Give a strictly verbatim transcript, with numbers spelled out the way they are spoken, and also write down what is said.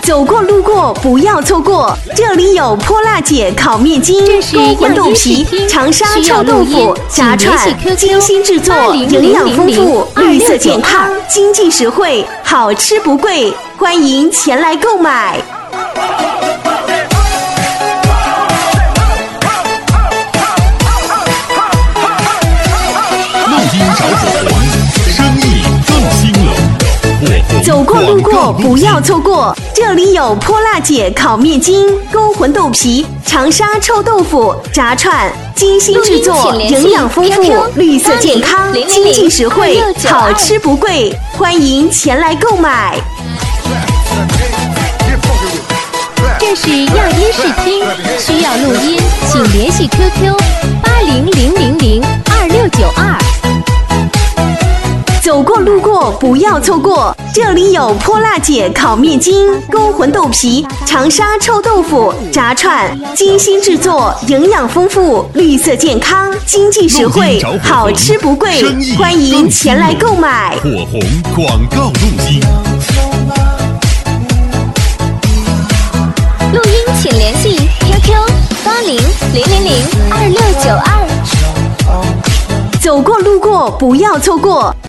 走过路过不要错过，这里有泼辣姐烤面筋、勾魂豆皮、长沙臭豆腐、炸串，精心制作，营养丰富，绿色健康，经济实惠，好吃不贵，欢迎前来购买。 录音找火红，生意更兴隆。 走过路过不要错过，这里有泼辣姐烤面筋、勾魂豆皮、长沙臭豆腐、炸串，精心制作，营养丰富，绿色健康，经济实惠，好吃不贵，欢迎前来购买。 这是亚音视听，需要录音请联系 Q Q 八零零零零二六九二。 走过路过不要错过，这里有泼辣姐烤面筋、勾魂豆皮、长沙臭豆腐、炸串，精心制作，营养丰富，绿色健康，经济实惠，好吃不贵，欢迎前来购买。 火红广告录音， 录音请联系 Q Q 八零零零零二六九二。 走过路过不要错过。